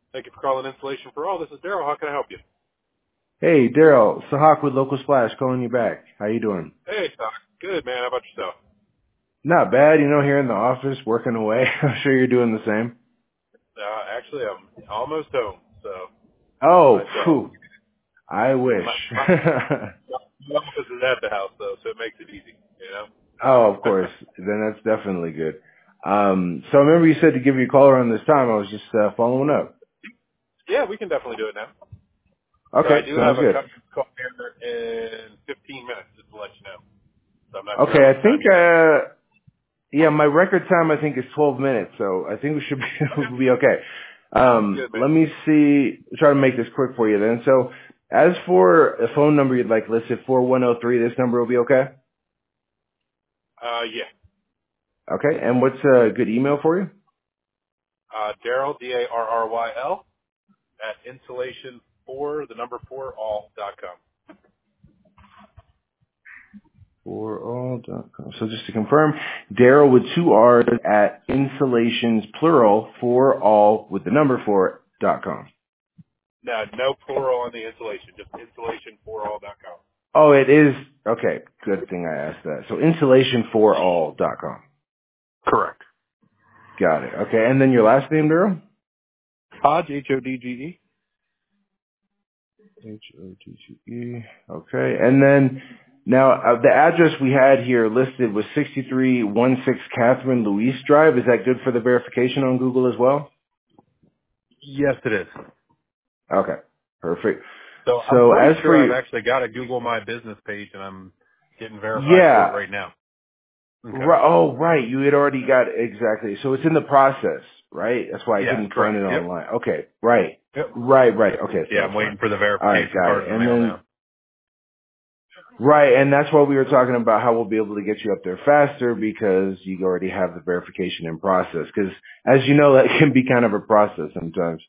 Thank you for calling Installation for All. This is Daryl. How can I help you? Hey, Daryl, Sahak with Local Splash calling you back. How you doing? Hey, Doc. Good, man. How about yourself? Not bad, here in the office, working away. I'm sure you're doing the same. Actually, I'm almost home, so Oh, myself. phew, I wish. My office is at the house, though, so it makes it easy, you know? Oh, of course. Then that's definitely good. So I remember you said to give you a call around this time. I was just following up. Yeah, we can definitely do it now. So I Okay, do have sounds a good. customer call here in 15 minutes, just to let you know. So I'm not sure how Okay, much I time think, you have. yeah, my record time I think is 12 minutes, so I think we should be, Okay. we'll be okay. Good, man. Let me see, try to make this quick for you then. So as for a phone number you'd like listed, 4103, this number will be okay? Yeah. Okay, and what's a good email for you? Daryl, Darryl, at insulation4all.com. forall.com. So just to confirm, Daryl with two R's at insulations, plural, for all with the number 4.com. No plural on the insulation, just insulation4all.com. Oh, it is, okay, good thing I asked that. So insulationforall.com. Correct. Got it. Okay, and then your last name, Daryl? Hodge, Hodge. Hodge. Okay, and then now the address we had here listed was 6316 Catherine Louise Drive. Is that good for the verification on Google as well? Yes, it is. Okay, perfect. So I'm So pretty as for sure I've your, actually got a Google My Business page, and I'm getting verified for it yeah, right now. Okay. oh right, you had already got exactly. So it's in the process, right? That's why I Yes, couldn't find correct. it Yep. online. Okay, right, Yep. right. Okay, so Yeah, I'm that's fine. waiting for the All right, verification got card it. in the And mail then now. right, and that's why we were talking about how we'll be able to get you up there faster because you already have the verification in process. Because as you know, that can be kind of a process sometimes.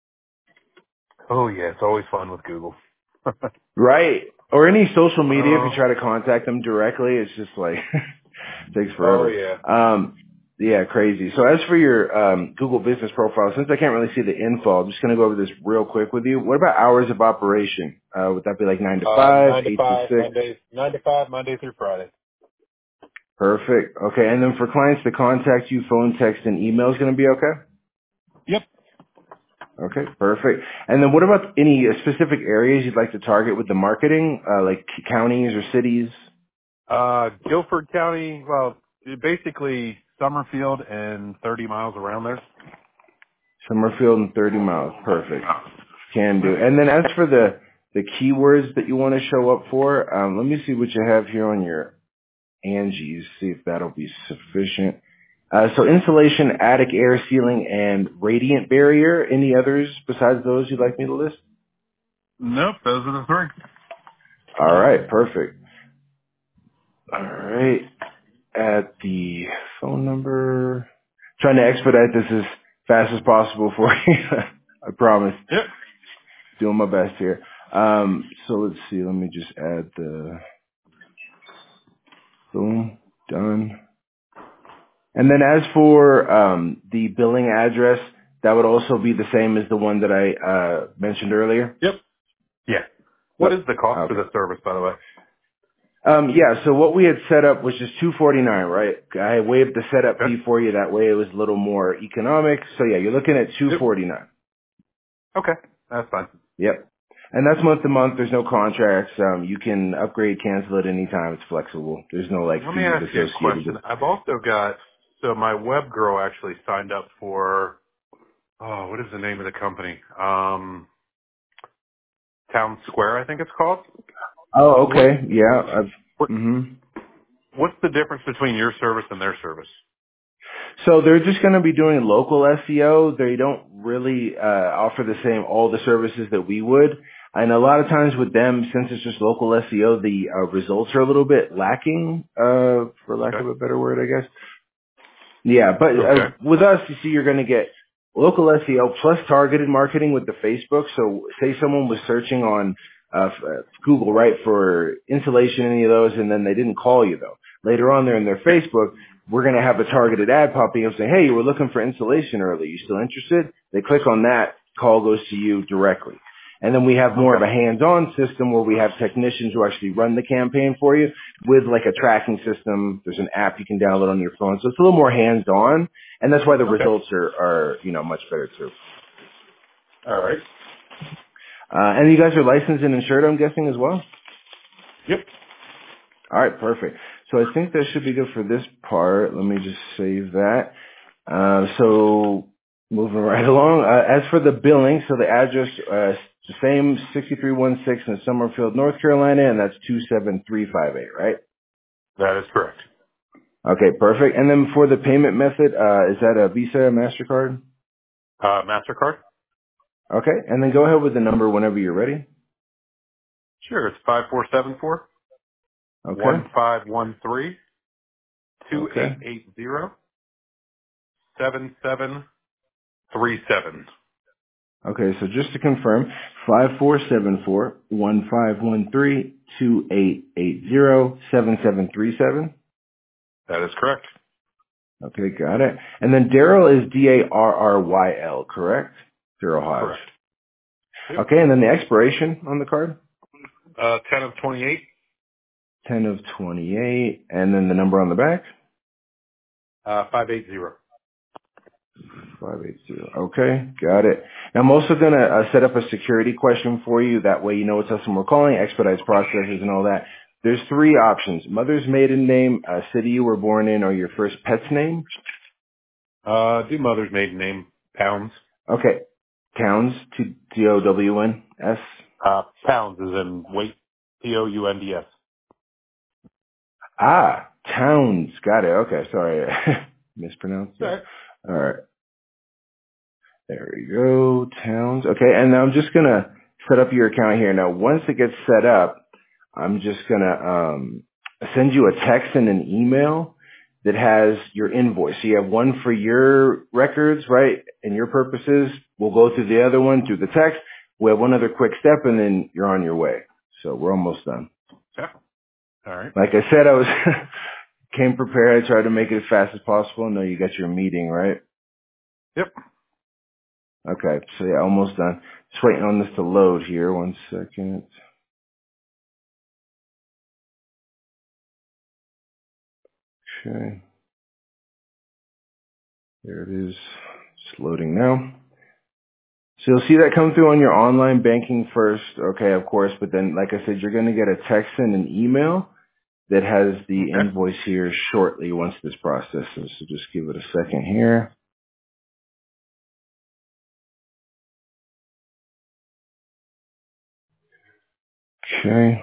Oh yeah, it's always fun with Google. Right. Or any social media, if you Oh. try to contact them directly, it's just like, takes Oh forever. yeah. Yeah, crazy. So as for your Google business profile, since I can't really see the info, I'm just going to go over this real quick with you. What about hours of operation? Would that be like 9 to 5, 9 to 8 to 5 6? Mondays. 9 to 5 Monday through Friday. Perfect. Okay, and then for clients to contact you, phone, text, and email is going to be okay? Yep. Okay, perfect. And then what about any specific areas you'd like to target with the marketing, like counties or cities? Guilford County. Well, basically Summerfield and 30 miles around there. Summerfield and 30 miles. Perfect. Can do. And then as for the keywords that you want to show up for, let me see what you have here on your Angie's, see if that'll be sufficient. So insulation, attic air sealing, and radiant barrier. Any others besides those you'd like me to list? Nope, those are the three. All right, perfect. All right. At the phone number. Trying to expedite this as fast as possible for you. I promise. Yep. Doing my best here. So let's see. Let me just add the boom. Done. And then as for the billing address, that would also be the same as the one that I mentioned earlier. Yep. Yeah. What is Yep. the cost for Okay. the service, by the way? Yeah, so what we had set up was just $249, right? I waived the setup Okay. fee for you. That way it was a little more economic. So yeah, you're looking at Yep. $249. Okay. That's fine. Yep. And that's month to month. There's no contracts. You can upgrade, cancel at any time. It's flexible. There's no like Let me fees ask you a associated with question. it. I've also got, so my web girl actually signed up for, oh, what is the name of the company? Town Square, I think it's called. Oh, What, okay. Yeah. what, Mhm. what's the difference between your service and their service? So they're just going to be doing local SEO. They don't really offer the same all the services that we would. And a lot of times with them, since it's just local SEO, the results are a little bit lacking, for lack of Okay. a better word, I guguess. Yeah, but Okay. with us, you see, you're going to get local SEO plus targeted marketing with the Facebook. So say someone was searching on Google, right, for insulation, any of those, and then they didn't call you, though. Later on there in their Yeah. Facebook, we're going to have a targeted ad popping up saying, hey, you were looking for insulation earlier. You still interested? They click on that. call goes to you directly. And then we have more of a hands-on system where we have technicians who actually run the campaign for you with like a tracking system. There's an app you can download on your phone. So it's a little more hands-on, and that's why the results are much better too. All right. And you guys are licensed and insured, I'm guessing, as well? Yep. All right, perfect. So I think that should be good for this part. Let me just save that. So moving right along. As for the billing, so the address, the same 6316 in Summerfield, North Carolina, and that's 27358, right? That is correct. Okay, perfect. And then for the payment method, is that a Visa or MasterCard? MasterCard? Okay, and then go ahead with the number whenever you're ready. Sure. It's 5474 Okay. 1513 Okay. 2880 7737. Okay, so just to confirm, 5474-1513-2880-7737. That is correct. Okay, got it. And then Daryl is Darryl, correct? Daryl Hodge. Correct. Yep. Okay, and then the expiration on the card? 10 of 28. 10 of 28. And then the number on the back? 580. 580. Okay, got it. Now I'm also going to set up a security question for you. That way you know it's us and we're calling, expedites processes and all that. There's three options. Mother's maiden name, city you were born in, or your first pet's name. Do mother's maiden name. Pounds. Okay. Towns, Towns. Pounds is in weight. Pounds. Ah, Towns. Got it. Okay, sorry. Mispronounced it. Right. All right. There we go. Towns. Okay, and now I'm just going to set up your account here. Now, once it gets set up, I'm just going to send you a text and an email that has your invoice. So you have one for your records, right, and your purposes. We'll go through the other one through the text. We have one other quick step, and then you're on your way. So we're almost done. Yeah. All right. Like I said, I was came prepared. I tried to make it as fast as possible. No, you got your meeting, right? Yep. Okay, so yeah, almost done. Just waiting on this to load here. 1 second. Okay, there it is. Just loading now. So you'll see that come through on your online banking first, okay, of course, but then, like I said, you're going to get a text and an email that has the Okay. invoice here shortly once this processes. So just give it a second here. Okay.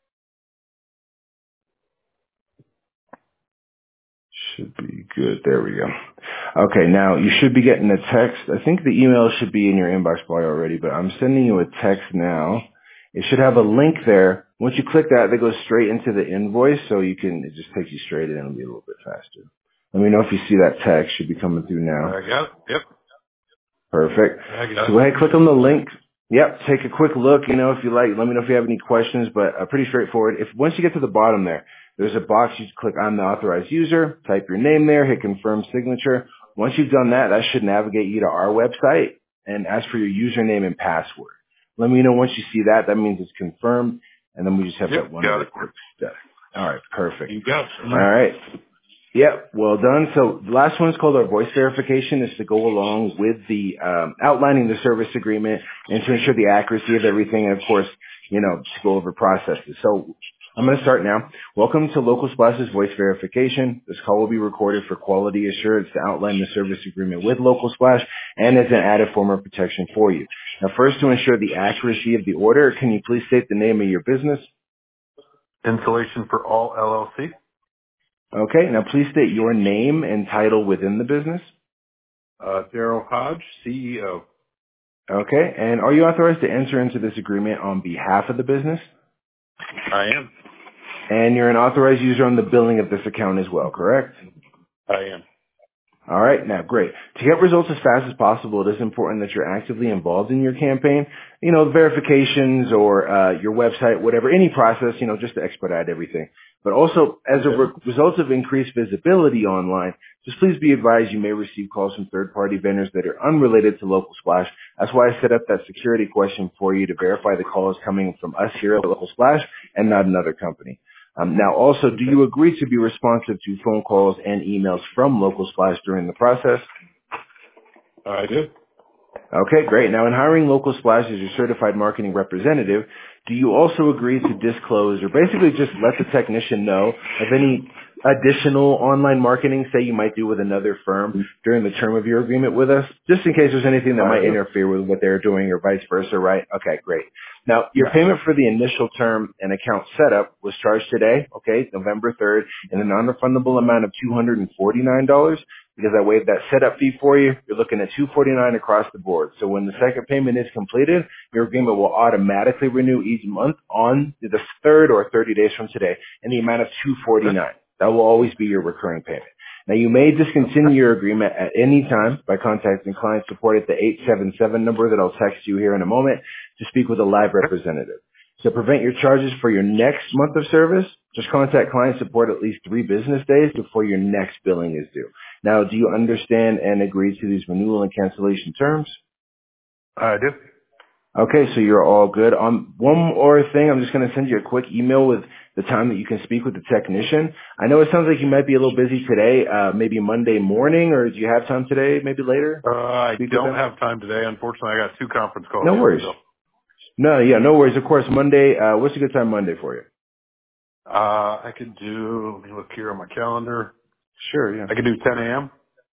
Should be good. There we go. Okay, now you should be getting a text. I think the email should be in your inbox bar already, but I'm sending you a text now. It should have a link there. Once you click that, that goes straight into the invoice, so it just takes you straight in and it'll be a little bit faster. Let me know if you see that text. Should be coming through now. I got it. Yep. Perfect. I got So it. go ahead, click on the link. Yep, take a quick look, if you like. Let me know if you have any questions, but pretty straightforward. Once you get to the bottom there's a box you click I'm the authorized user, type your name there, hit confirm signature. Once you've done that, that should navigate you to our website and ask for your username and password. Let me know once you see that. That means it's confirmed, and then we just have that one Got other it. quick step. All right, perfect. You got it. All right. Yep, well done. So the last one is called our voice verification. Is to go along with the outlining the service agreement and to ensure the accuracy of everything. And of course, to go over processes. So I'm going to start now. Welcome to Local Splash's voice verification. This call will be recorded for quality assurance to outline the service agreement with Local Splash and as an added form of protection for you. Now, first, to ensure the accuracy of the order, can you please state the name of your business? Insulation for All LLC. Okay, now please state your name and title within the business. Daryl Hodge, CEO. Okay, and are you authorized to enter into this agreement on behalf of the business? I am. And you're an authorized user on the billing of this account as well, correct? I am. All right, now great. To get results as fast as possible, it is important that you're actively involved in your campaign. You know, verifications or your website, whatever, any process, you know, just to expedite everything. But also, as a Okay. result of increased visibility online, just please be advised you may receive calls from third-party vendors that are unrelated to Local Splash. That's why I set up that security question for you to verify the call is coming from us here at Local Splash and not another company. Now, also, do Okay. you agree to be responsive to phone calls and emails from Local Splash during the process? I do. Okay, great. Now, in hiring Local Splash as your certified marketing representative, do you also agree to disclose or basically just let the technician know of any additional online marketing, say you might do with another firm during the term of your agreement with us, just in case there's anything that I might do. interfere with what they're doing or vice versa, right? Okay, great. Now, your Yes. payment for the initial term and account setup was charged today, okay, November 3rd, in a non-refundable amount of $249. Because I waived that setup fee for you, you're looking at $249 across the board. So when the second payment is completed, your agreement will automatically renew each month on the third or 30 days from today in the amount of $249. Okay. That will always be your recurring payment. Now you may discontinue your agreement at any time by contacting client support at the 877 number that I'll text you here in a moment to speak with a live representative. To prevent your charges for your next month of service, just contact client support at least 3 business days before your next billing is due. Now, do you understand and agree to these renewal and cancellation terms? I do. Okay, so you're all good. One more thing, I'm just going to send you a quick email with the time that you can speak with the technician. I know it sounds like you might be a little busy today, maybe Monday morning, or do you have time today, maybe later, I speak with don't them? have time today. Unfortunately, I got 2 conference calls No yet. worries. So, No, yeah, no worries. Of course, Monday, what's a good time Monday for you? I could do, let me look here on my calendar. Sure, yeah. I could do 10 a.m.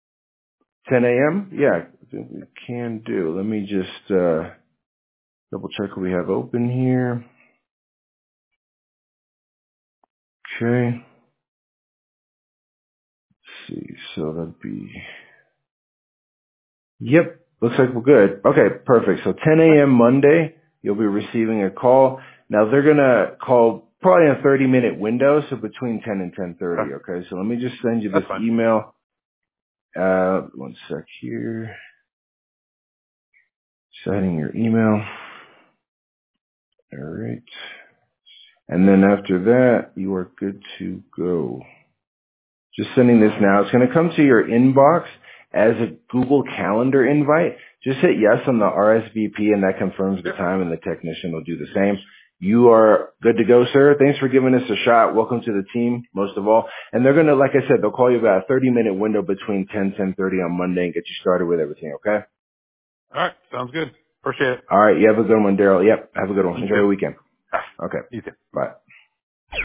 10 a.m.? Yeah, I think we can do. Let me just double check what we have open here. Okay. Let's see. So that'd be, yep, looks like we're good. Okay, perfect. So 10 Okay. a.m. Monday, you'll be receiving a call. Now they're going to call probably in a 30-minute window, so between 10 and 10:30, Okay. okay? So let me just send you this That's fine. email. One sec here. Setting your email. All right. And then after that, you are good to go. Just sending this now. It's going to come to your inbox as a Google Calendar invite. Just hit yes on the RSVP and that confirms the Yep. time and the technician will do the same. You are good to go, sir. Thanks for giving us a shot. Welcome to the team, most of all. And they're going to, like I said, they'll call you about a 30-minute window between 10:30 on Monday and get you started with everything, okay? All right. Sounds good. Appreciate it. All right. You have a good one, Daryl. Yep. Have a good one. You Enjoy too. your weekend. Bye. Okay. You too. Bye.